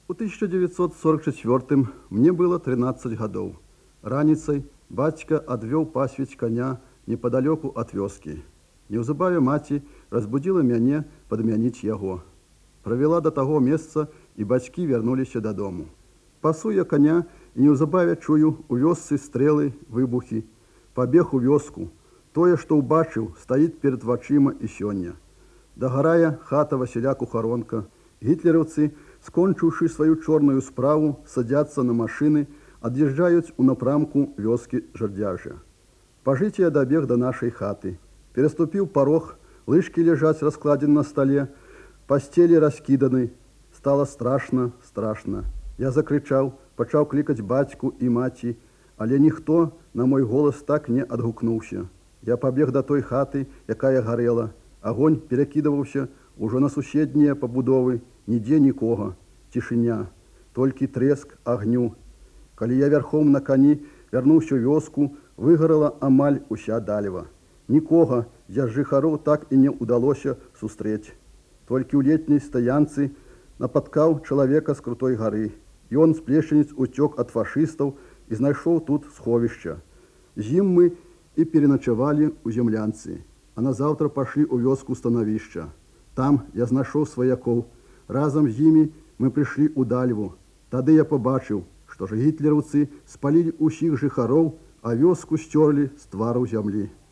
У 1944 мне было 13 гадоў. Раніцай бацька адвёў пасвіць коня неподалеку ад вёскі. Неўзабаве маці разбудзіла мяне падмяніць яго. Правяла да таго месца, і бацькі вярнуліся дадому. Пасу я коня, і неўзабаве чую у вёсцы стрэлы, выбухі. Пабег у вёску. Тое, што ўбачыў, стаіць перад вачыма і сёння. Дагарае хата Васіля Кухаронка. Гітлераўцы, скончыўшы сваю чорную справу, садзяцца на машыны, ад'язджаюць у напрамку вёскі Жардзяжа. Пажыць я дабег да нашай хаты. Пераступіў парог, лыжкі ляжаць раскладзены на стале, пасцелі раскіданы. Стала страшна, страшна. Я закрычаў, пачаў клікаць бацьку і маці, але ніхто на мой голас так не адгукнуўся. Я пабег да той хаты, якая гарэла. Агонь перакідаваўся ужо на суседнія пабудовы, нідзе нікога, цішыня, толькі трэск агню. Калі я вярхом на кані вярнуўся ў вёску, выгарала амаль уся далева. Нікога з жыхароў так і не ўдалося сустрэць. Толькі ў летняй стаянцы напаткаў чалавека з крутой гары. Ён з плешчаніц уцёк ад фашыстаў і знайшоў тут сховішча. З ім мы і пераначавалі ў землянцы, а назаўтра пашлі ў вёску становішча. Там я знайшоў сваякоў. Разам з імі мы прыйшлі ў Дальву. Тады я пабачыў, што ж гітлераўцы спалілі ўсіх жыхароў, а вёску сцёрлі з твару зямлі.